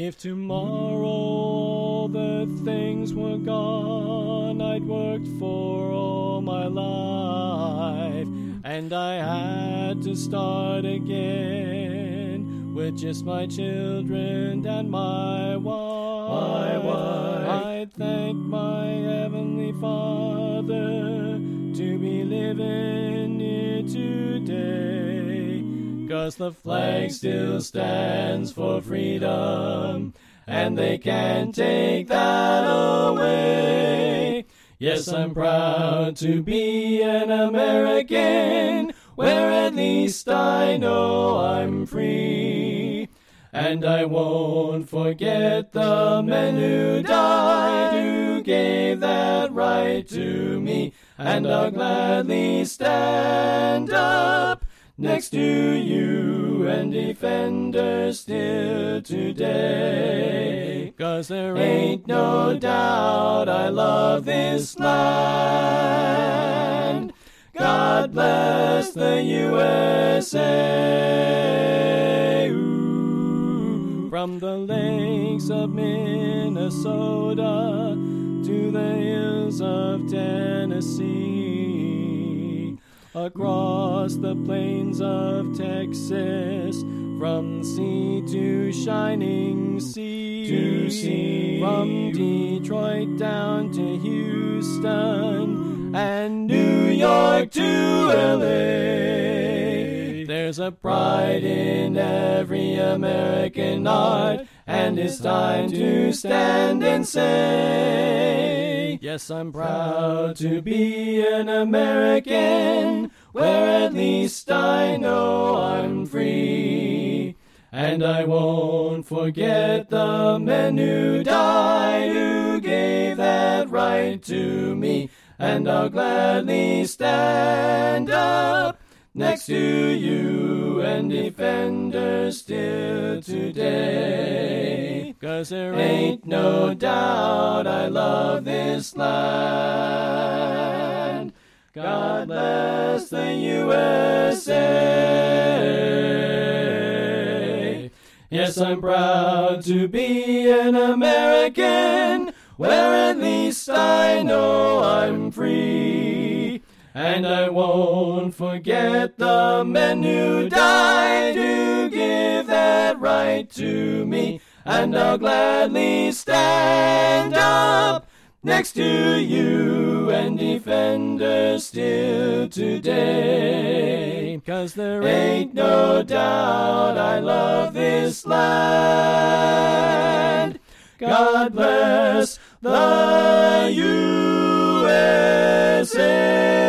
If tomorrow all the things were gone I'd worked for all my life, and I had to start again with just my children and my wife, I'd thank my Heavenly Father to be living here today, 'cause the flag still stands for freedom, and they can't take that away. Yes, I'm proud to be an American, where at least I know I'm free. And I won't forget the men who died, who gave that right to me. And I'll gladly stand up next to you and defend her still today. 'Cause there ain't no doubt I love this land. God bless the USA. Ooh. From the lakes of Minnesota to the hills of Tennessee, across the plains of Texas, from sea to shining sea, from Detroit down to Houston and New York to LA. There's a pride in every American heart, and it's time to stand and say, yes, I'm proud to be an American, where at least I know I'm free. And I won't forget the men who died, who gave that right to me. And I'll gladly stand up next to you and defend her still today. 'Cause there ain't no doubt I love this land. God bless the USA. Yes, I'm proud to be an American, where at least I know I'm free. And I won't forget the men who died, who give that right to me. And I'll gladly stand up next to you and defend her still today. 'Cause there ain't no doubt I love this land. God bless the USA.